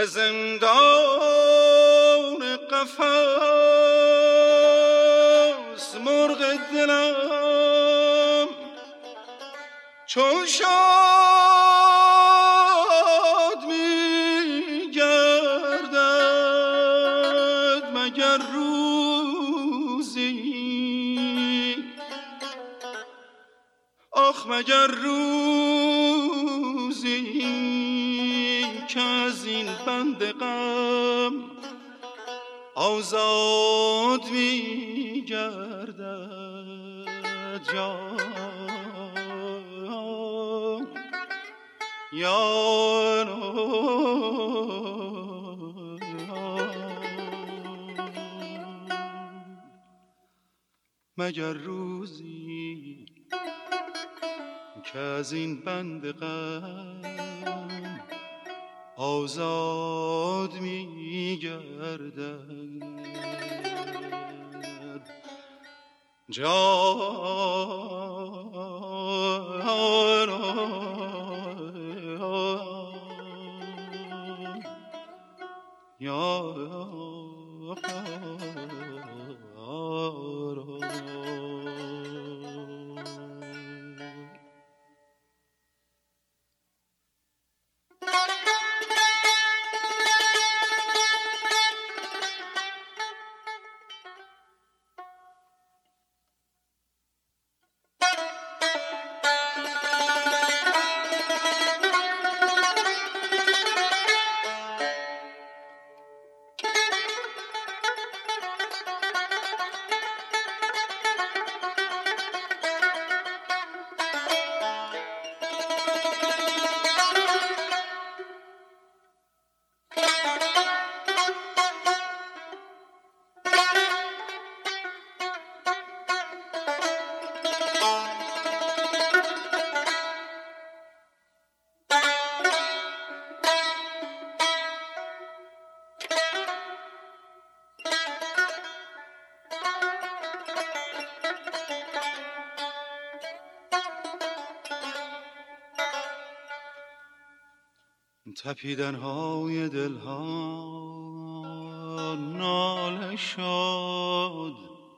به زندان قفس مرغ دلم چون شاد می گردد مگر روزی، آخ مگر روزی که از این بند غم آزاد می گردد. یا مگر روزی که از این بند غم آزاد می گردد. تپیدن‌های دلها ناله شد،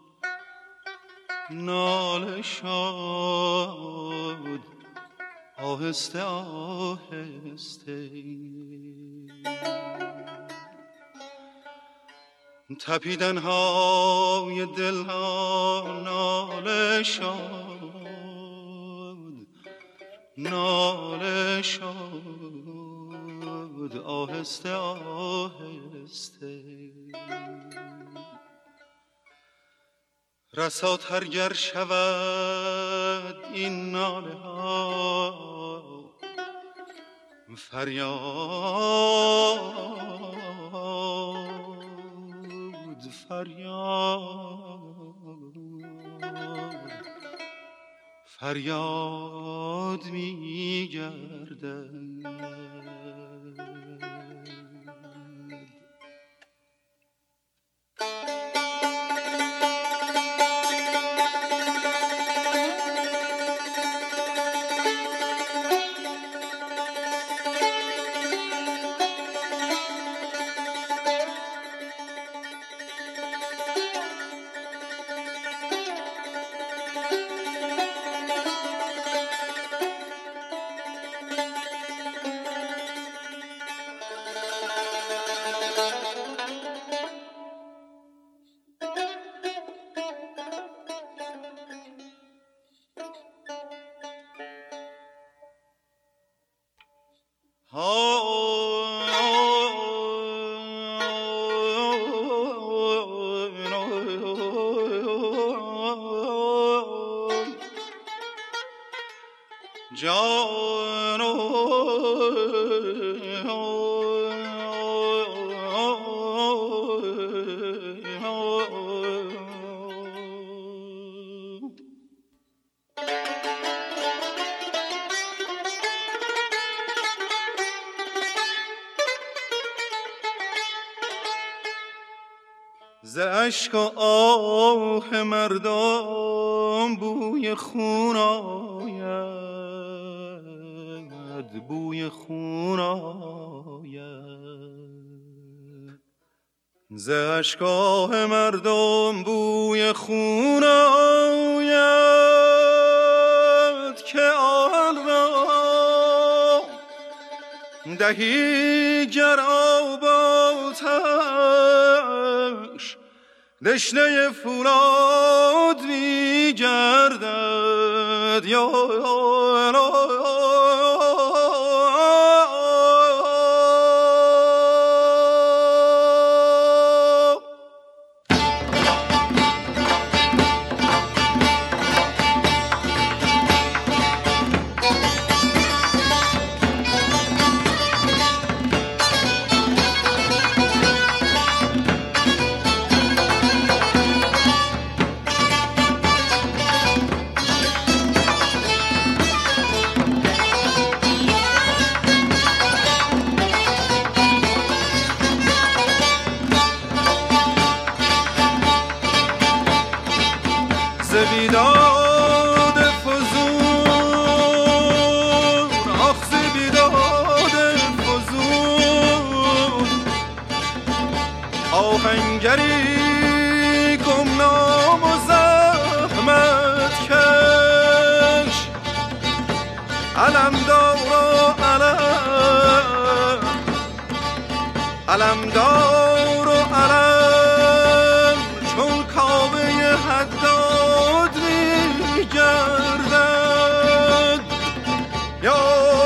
ناله شد آهسته آهسته. تپیدن‌های دلها ناله شد، ناله شد آهسته آهسته. رساتر گر شود این ناله ها فریاد، فریاد می گردد. ز اشک و آه مردم بوی خون آید، بوی خون آید. ز اشکاه مردم بوی خون آید که آن را دهی گر آب آتش دشنه فولاد می گردد یا بیداد فزون آخ ز بیداد فزون آهنگری گمنام و زحمت کش علمدار و علمدار و علم چون کعبه حداد می گردد یا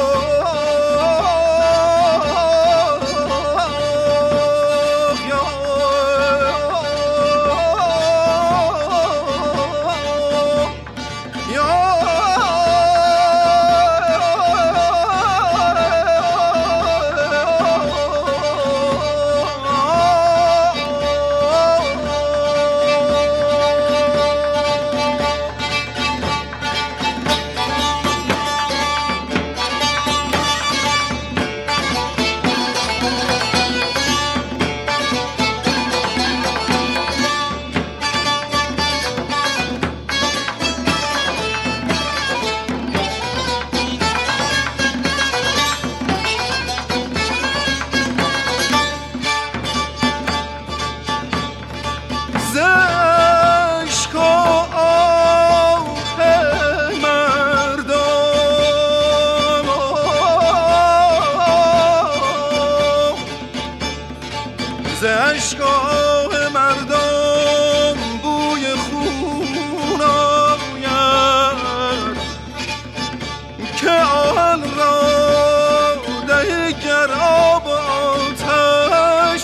ز اشکاه مردم بوی خون آید که آن را دهی گر آب آتش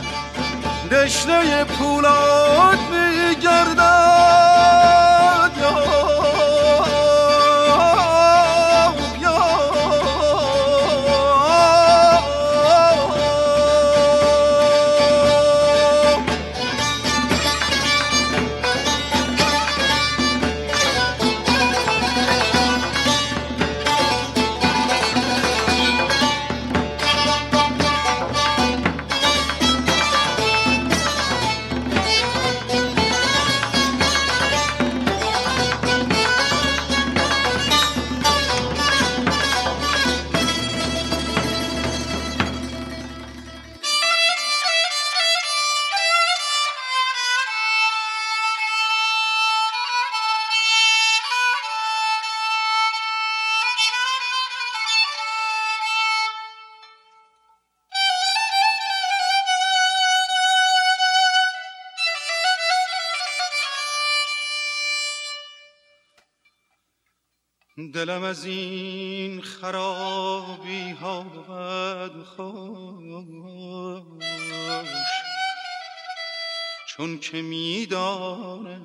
دشنه پولاد می گردد یا دلم از این خرابی ها بود خوش چون که میدانم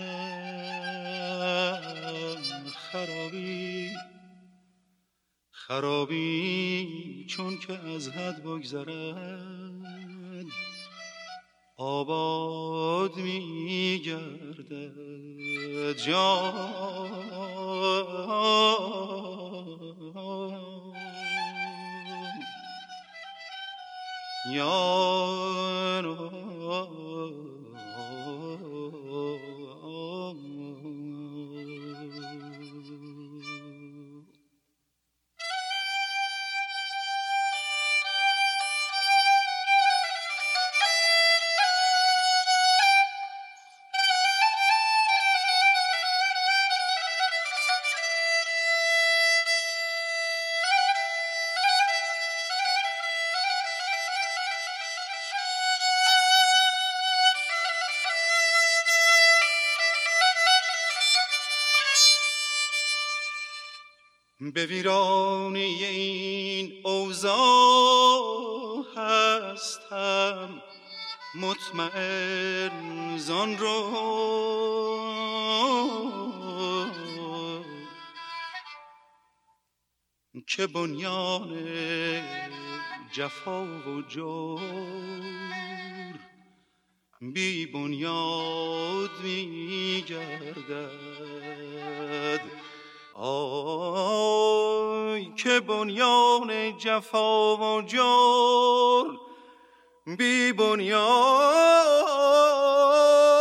خرابی چون که از حد بگذرد آباد می گردد جان به ویرانه این اوضاع هستم مطمئن زان رو که بنیان جفا و جور بی بنیاد می گردد. آی که بنیان جفا و جور بی بنیاد